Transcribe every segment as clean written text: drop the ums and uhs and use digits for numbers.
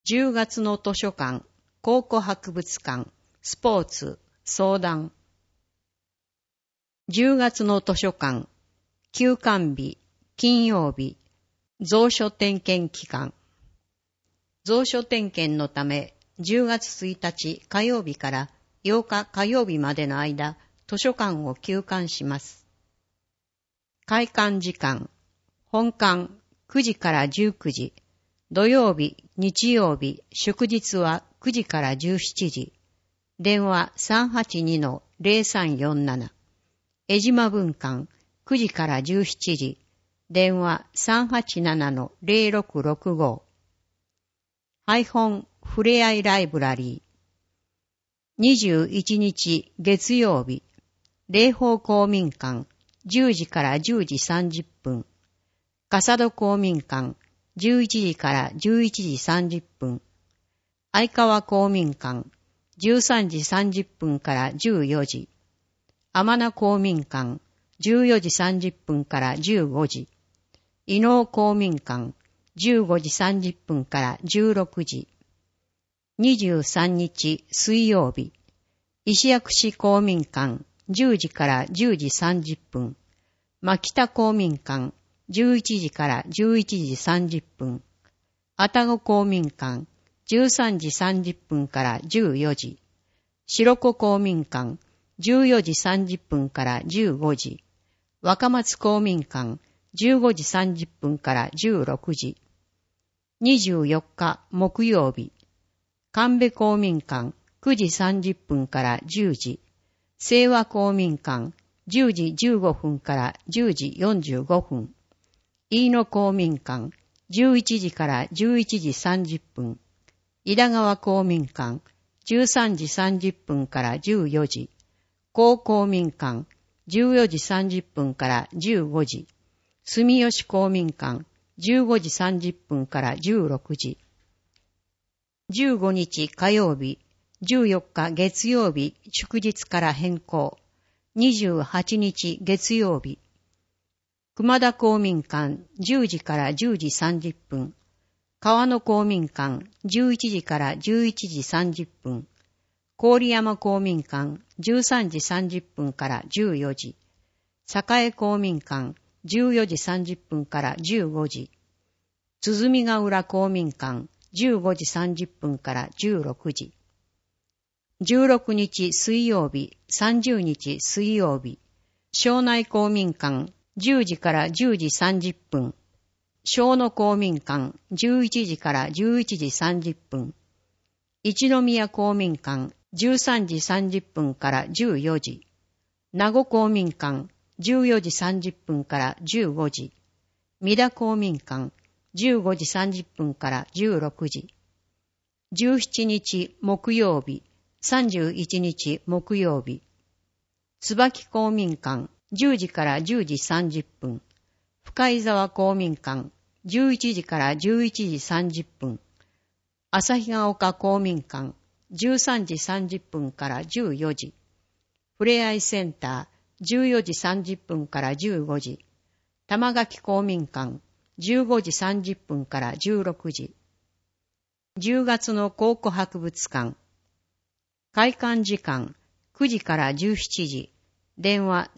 10月の図書館、考古博物館、スポーツ、相談。10月の図書館、休館日、金曜日、蔵書点検期間。蔵書点検のため、10月1日火曜日から8日火曜日までの間、図書館を休館します。開館時間、本館9時から19時、土曜日、日曜日、祝日は9時から17時。電話 382-0347。江島分館9時から17時。電話 387-0665。配本ふれあいライブラリー。21日月曜日。霊宝公民館10時から10時30分。笠戸公民館11時から11時30分。相川公民館13時30分から14時。天名公民館14時30分から15時。伊能公民館15時30分から16時。23日水曜日。石薬師公民館10時から10時30分。牧田公民館11時から11時30分。愛宕公民館13時30分から14時。白子公民館14時30分から15時。若松公民館15時30分から16時。24日木曜日。神戸公民館9時30分から10時。清和公民館10時15分から10時45分。飯野公民館11時から11時30分。井田川公民館13時30分から14時。高公民館14時30分から15時。住吉公民館15時30分から16時。15日火曜日、14日月曜日祝日から変更。28日月曜日。熊田公民館10時から10時30分。川野公民館11時から11時30分。郡山公民館13時30分から14時。栄公民館14時30分から15時。鼓ヶ浦公民館15時30分から16時。16日水曜日、30日水曜日。庄内公民館10時から10時30分。庄野公民館11時から11時30分。一宮公民館13時30分から14時。名護公民館14時30分から15時。三田公民館15時30分から16時。17日木曜日、31日木曜日。椿公民館10時から10時30分。深井沢公民館11時から11時30分。旭ヶ丘公民館13時30分から14時。ふれあいセンター14時30分から15時。玉垣公民館15時30分から16時。10月の考古博物館。開館時間9時から17時。電話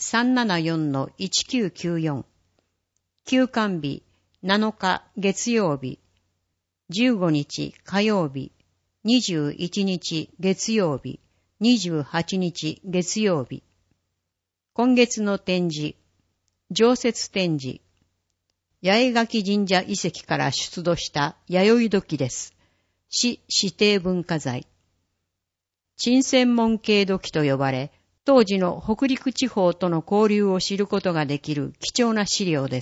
374-1994。休館日7日月曜日。15日火曜日。21日月曜日。28日月曜日。今月の展示。常設展示。八重垣神社遺跡から出土した弥生土器です。市指定文化財。陳専門系土器と呼ばれ、当時の北陸地方との交流を知ることができる貴重な資料です。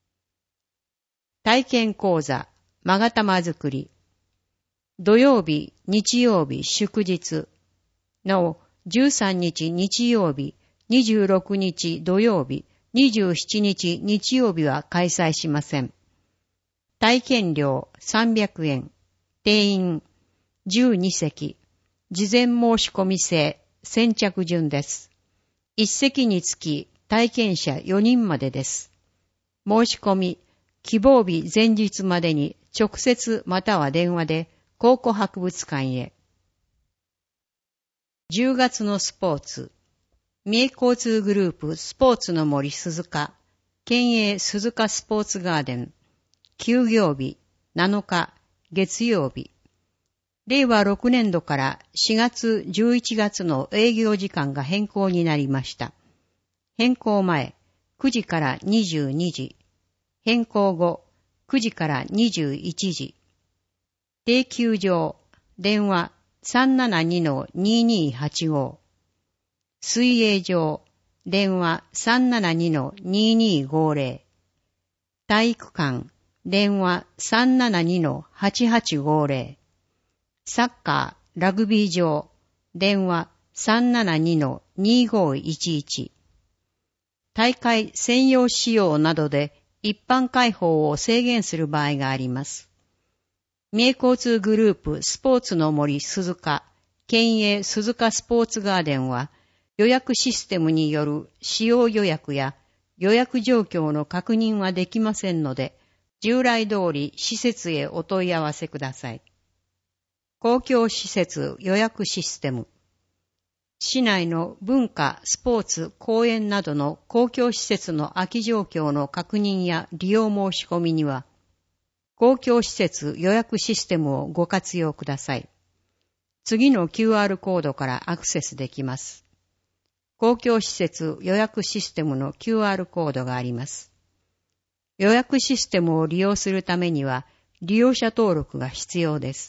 体験講座、勾玉作り。土曜日、日曜日、祝日。なお、13日日曜日、26日土曜日、27日日曜日は開催しません。体験料300円。定員12席。事前申し込み制。先着順です。1席につき体験者4人までです。申し込み、希望日前日までに直接または電話で考古博物館へ。10月のスポーツ。三重交通グループスポーツの森鈴鹿、県営鈴鹿スポーツガーデン、休業日7日月曜日。令和6年度から4月11月の営業時間が変更になりました。変更前、9時から22時。変更後、9時から21時。定休場、電話 372-2285。水泳場、電話 372-2250。体育館、電話 372-8850。サッカー、ラグビー場、電話 372-2511。大会専用使用などで一般開放を制限する場合があります。三重交通グループスポーツの森鈴鹿、県営鈴鹿スポーツガーデンは、予約システムによる使用予約や予約状況の確認はできませんので、従来通り施設へお問い合わせください。公共施設予約システム。市内の文化、スポーツ、公園などの公共施設の空き状況の確認や利用申し込みには、公共施設予約システムをご活用ください。次の QR コードからアクセスできます。公共施設予約システムの QR コードがあります。予約システムを利用するためには、利用者登録が必要です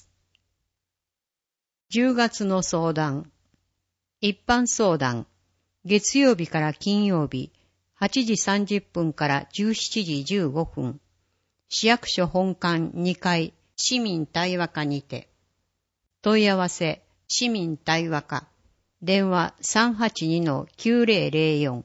。10月の相談。一般相談。月曜日から金曜日、8時30分から17時15分。市役所本館2階、市民対話課にて。問い合わせ、市民対話課。電話 382-9004。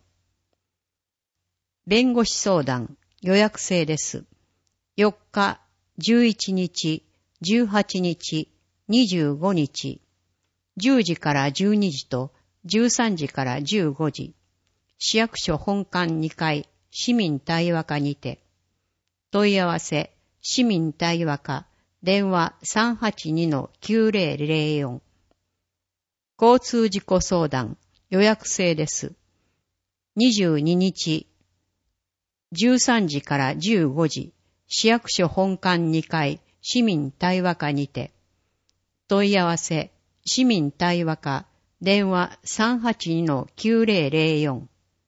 弁護士相談、予約制です。4日、11日、18日、25日、10時から12時と13時から15時、市役所本館2階、市民対話課にて。問い合わせ、市民対話課、電話 382-9004。交通事故相談、予約制です。22日、13時から15時、市役所本館2階、市民対話課にて。問い合わせ、市民対話課、電話 382-9004。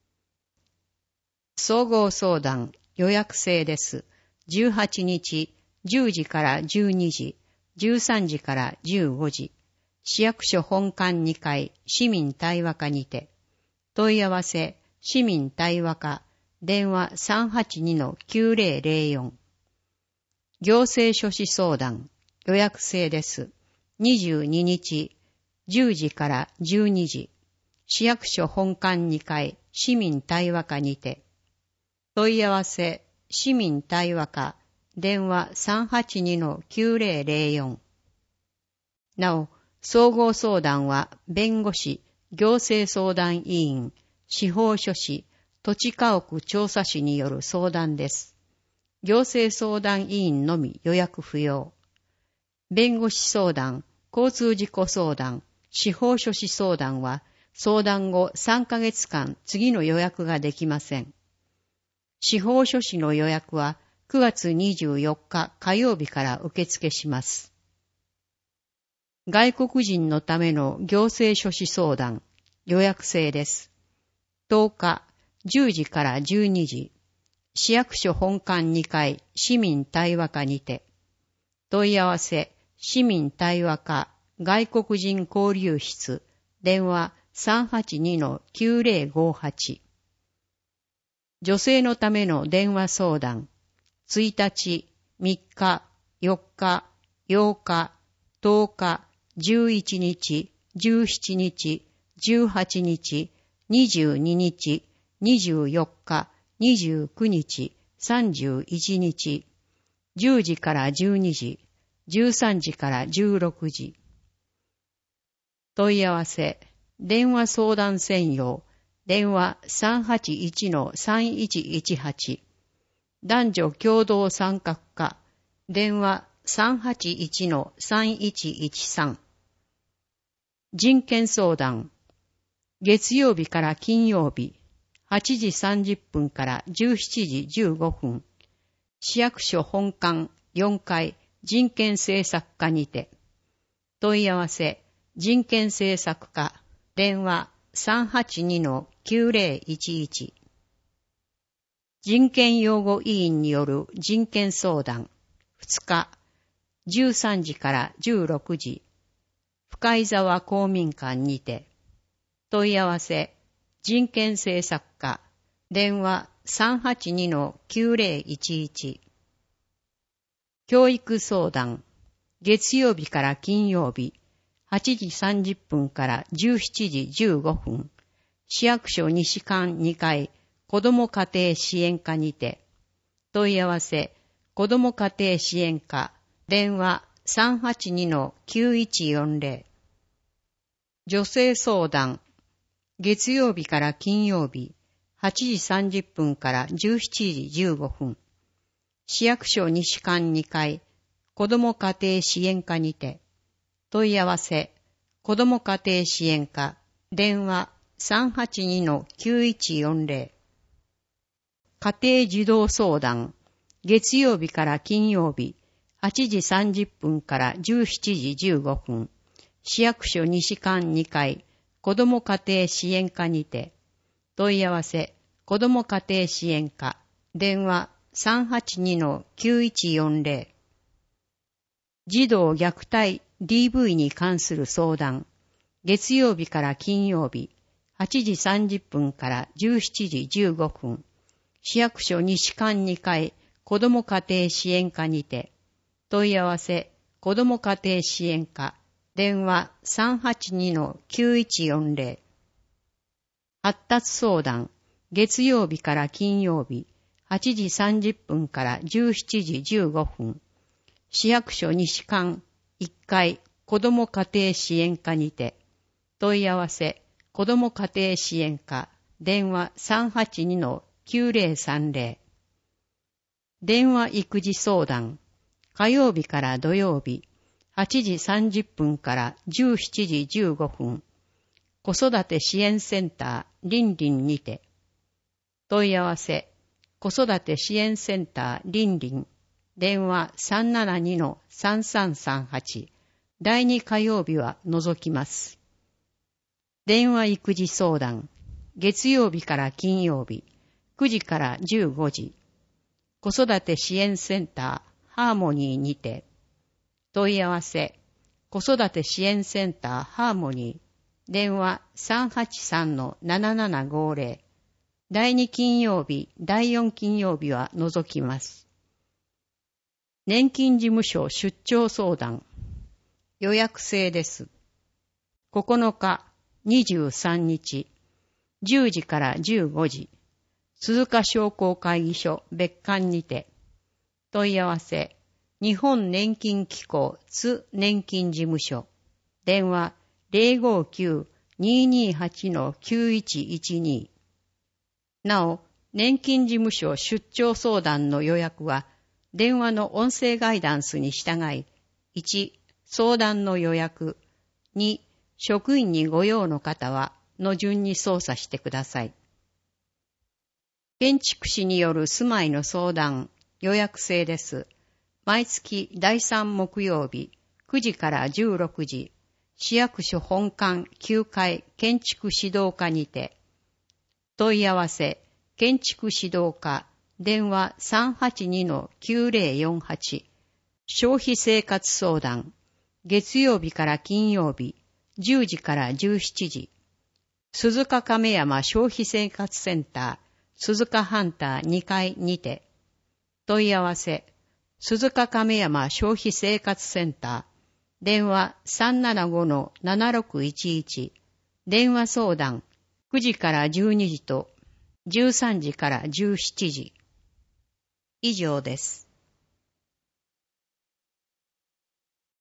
総合相談、予約制です。18日、10時から12時、13時から15時。市役所本館2階、市民対話課にて。問い合わせ、市民対話課、電話 382-9004。行政書士相談、予約制です。22日、10時から12時。市役所本館2階、市民対話課にて。問い合わせ、市民対話課、電話 382-9004。なお、総合相談は弁護士、行政相談委員、司法書士、土地家屋調査士による相談です。行政相談委員のみ予約不要。弁護士相談、交通事故相談、司法書士相談は相談後3ヶ月間次の予約ができません。司法書士の予約は9月24日火曜日から受付します。外国人のための行政書士相談、予約制です。10日、10時から12時、市役所本館2階、市民対話課にて。問い合わせ、市民対話課、外国人交流室、電話 382-9058。女性のための電話相談、1日、3日、4日、8日、10日、11日、17日、18日、22日、24日、29日、31日、10時から12時、13時から16時。問い合わせ、電話相談専用、電話 381-3118。男女共同参画課、電話 381-3113。人権相談。月曜日から金曜日、8時30分から17時15分。市役所本館4階人権政策課にて。問い合わせ、人権政策課、電話 382-9011。人権擁護委員による人権相談、2日、13時から16時、深井沢公民館にて。問い合わせ、人権政策課、電話 382-9011。教育相談、月曜日から金曜日、8時30分から17時15分、市役所西館2階、子ども家庭支援課にて。問い合わせ、子ども家庭支援課、電話 382-9140。女性相談、月曜日から金曜日、8時30分から17時15分、市役所西館2階、子ども家庭支援課にて。問い合わせ、子ども家庭支援課、電話 382-9140。家庭児童相談、月曜日から金曜日、8時30分から17時15分、市役所西館2階、子ども家庭支援課にて。問い合わせ、子ども家庭支援課、電話 382-9140。児童虐待 DV に関する相談、月曜日から金曜日、8時30分から17時15分、市役所西館2階、子ども家庭支援課にて。問い合わせ、子ども家庭支援課、電話 382-9140。発達相談、月曜日から金曜日、8時30分から17時15分、市役所西館1階、子ども家庭支援課にて。問い合わせ、子ども家庭支援課、電話 382-9030。電話育児相談、火曜日から土曜日、8時30分から17時15分、子育て支援センターりんりんにて。問い合わせ、子育て支援センターりんりん、電話 372-3338。第2火曜日は除きます。電話育児相談、月曜日から金曜日、9時から15時、子育て支援センターハーモニーにて。問い合わせ、子育て支援センターハーモニー、電話 383-7750。第2金曜日、第4金曜日は除きます。年金事務所出張相談、予約制です。9日、23日、10時から15時、鈴鹿商工会議所別館にて。問い合わせ、日本年金機構津年金事務所、電話 059-228-9112。なお、年金事務所出張相談の予約は、電話の音声ガイダンスに従い、1、相談の予約、2、職員にご用の方は、の順に操作してください。建築士による住まいの相談、予約制です。毎月第3木曜日、9時から16時、市役所本館9階建築指導課にて。問い合わせ、建築指導課、電話 382-9048。消費生活相談、月曜日から金曜日、10時から17時。鈴鹿亀山消費生活センター、鈴鹿ハンター2階にて。問い合わせ、鈴鹿亀山消費生活センター、電話 375-7611。電話相談、9時から12時と13時から17時。以上です。